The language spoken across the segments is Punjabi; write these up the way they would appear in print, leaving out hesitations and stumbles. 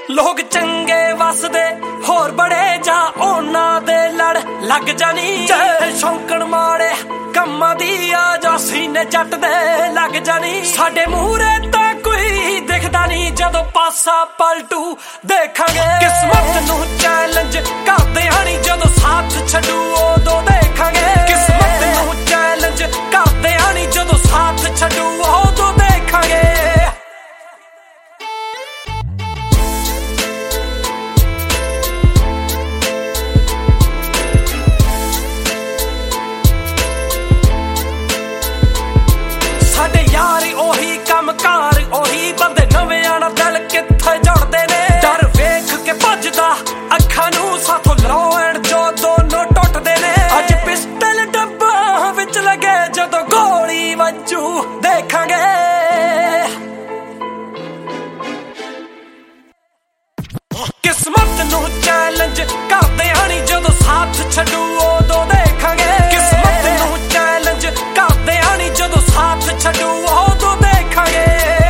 ਲੋਕ ਚੰਗੇ ਵਸਦੇ ਹੋਰ ਬੜੇ ਜਾ ਉਹਨਾਂ ਦੇ ਲੜ ਲੱਗ ਜਾਣੀ ਜੇ ਸ਼ੌਂਕਣ ਮਾੜੇ ਕੰਮਾਂ ਦੀ ਆ ਜਾ ਸੀਨੇ ਜੱਟ ਦੇ ਲੱਗ ਜਾਣੀ ਸਾਡੇ ਮੂਹਰੇ ਤਾਂ ਕੋਈ ਦਿਖਦਾ ਨਹੀਂ ਜਦੋਂ ਪਾਸਾ ਪਲਟੂ ਦੇਖਾਂਗੇ ਕਿਸਮਤ ਨੂੰ ਚੈਲੰਜ ਕਰਦੇ ਆਣੀ ਜਦੋਂ ਸਾਥ ਛੱਡੂ ਉਦੋਂ ਦੇਖਾਂਗੇ ਕਿਸਮਤ ਨੂੰ ਚੈਲੰਜ ਕਰਦੇ ਆਣੀ ਜਦੋਂ ਸਾਥ ਛੱਡੂ ਉਦੋਂ ਦੇਖਾਂਗੇ ਸਾਡੇ ਯਾਰ ਉਹੀ ਕੰਮਕਾਰ ਉਹੀ ਬੰਦੇ ਨਵੇਂ ਨਾਲ ਦਿਲ ਕਿੱਥੇ ਜੁੜਦੇ ਨੇ ਡਰ ਵੇਖ ਕੇ ਭੱਜਦਾ ਅੱਖਾਂ ਨੂੰ ਸਾਥੋਂ ਲੜਾਉਣ ਜੋ ਦੋਨੋਂ ਟੁੱਟਦੇ ਨੇ ਅੱਜ ਪਿਸਟਲ ਡੱਬਾ ਵਿੱਚ ਲੱਗੇ ਜਦੋਂ ਗੋਲੀ ਵੱਜੂ ਦੇਖਾਂਗੇ ਕਿਸਮਤ ਨੂੰ ਚੈਲੰਜ ਕਰਦੇ ਆਣੀ ਜਦੋਂ ਸਾਥ ਛੱਡੂ ਉਦੋਂ ਦੇਖਾਂਗੇ ਕਿਸਮਤ ਨੂੰ ਚੈਲੰਜ ਕਰਦੇ ਆਣੀ ਜਦੋਂ ਸਾਥ ਛੱਡੂ ਉਦੋਂ ਦੇਖਾਂਗੇ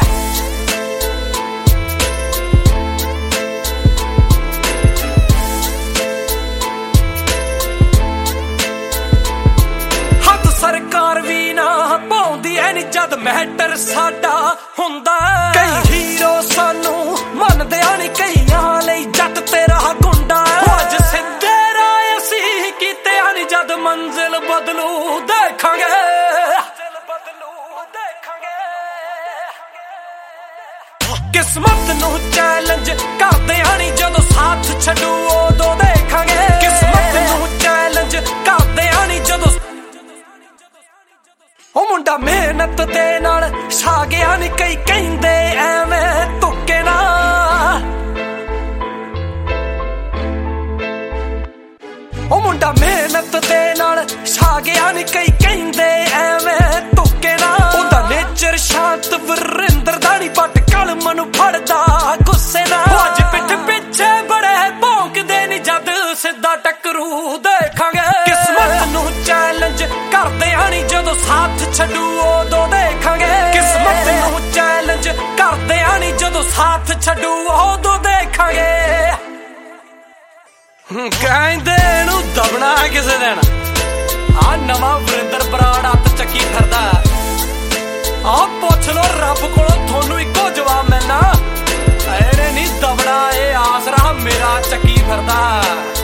ਹੱਥ ਸਰਕਾਰ ਵੀ ਨਾ ਪਾਉਂਦੀ ਐ ਨੀ ਜਦ ਮੈਟਰ ਸਾਡਾ ਹੁੰਦਾ ਕਈ ਹੀਰੋ ਸਾਨੂੰ ਮੰਨਦੇ ਆ ਨੀ ਕਈਆਂ ਲਈ ਜੱਟ ਤੇਰਾ ਗੁੰਡਾ ਅੱਜ ਸਿੱਧੇ ਰਾਹ ਅਸੀਂ ਕੀਤੇ ਆ ਨੀ ਜਦ ਮੰਜ਼ਿਲ ਬਦਲੂ ਦੇਖਾਂਗੇ ਕਿਸਮਤ ਨੂੰ ਚੈਲੰਜ ਕਰਦੇ ਆਣੀ ਜਦੋਂ ਸਾਥ ਛੱਡੂ ਉਦੋਂ ਦੇਖਾਂਗੇ ਕਿਸਮਤ ਨੂੰ ਚੈਲੰਜ ਕਰਦੇ ਆਣੀ ਜਦੋਂ ਉਹ ਮੁੰਡਾ ਮਿਹਨਤ ਦੇ ਨਾਲ ਛਾ ਗਿਆ ਨੀ ਕਈ ਕਹਿੰਦੇ ਐਵੇਂ ਤੁੱਕੇ ਨਾ ਉਹ ਮੁੰਡਾ ਮਿਹਨਤ ਦੇ ਨਾਲ ਛਾ ਗਿਆ ਨੀ ਕਈ ਕਹਿੰਦੇ ਐਵੇਂ ਤੁੱਕੇ ਨਾ ਉਹਦਾ ਨੇਚਰ ਸ਼ਾਂਤ ਵਰਿੰਦਰ ਦਾ ਨੀ ਪੱਟ ਕਲਮ ਨੂੰ ਫੜਦਾ ਗੁੱਸੇ ਨਾਲ ਅੱਜ ਪਿੱਠ ਪਿੱਛੇ ਬੜੇ ਭੌਂਕਦੇ ਨੀ ਜਦ ਸਿੱਧਾ ਟੱਕਰੂ ਦੇਖਾਂਗੇ ਕਿਸਮਤ ਨੂੰ ਚੈਲੰਜ ਕਰਦੇ ਆਣੀ ਜਦੋਂ ਸਾਥ ਛੱਡੂ ਉਦੋਂ ਦੇਖਾਂਗੇ ਕਿਸਮਤ ਨੂੰ ਚੈਲੰਜ ਕਰਦੇ ਆਣੀ ਜਦੋਂ ਸਾਥ ਛੱਡੂ ਉਦੋਂ ਦੇਖਾਂਗੇ ਕਹਿੰਦੇ ਨੂੰ ਦਬਣਾ ਕਿਸੇ ਦਿਨ ਆ ਨਵਾਂ ਵਰਿੰਦਰ ਬਰਾੜ ਹੱਥ ਚੱਕੀ ਫਿਰਦਾ ਆ ਪੁੱਛ ਲੋ ਰੱਬ ਕੋਲੋਂ ਤੁਹਾਨੂੰ ਇੱਕੋ ਜਵਾਬ ਮਿਲਣਾ ਇਹਨੇ ਨਹੀਂ ਦਬਣਾ ਇਹ ਆਸਰਾ ਮੇਰਾ ਚੱਕੀ ਫਿਰਦਾ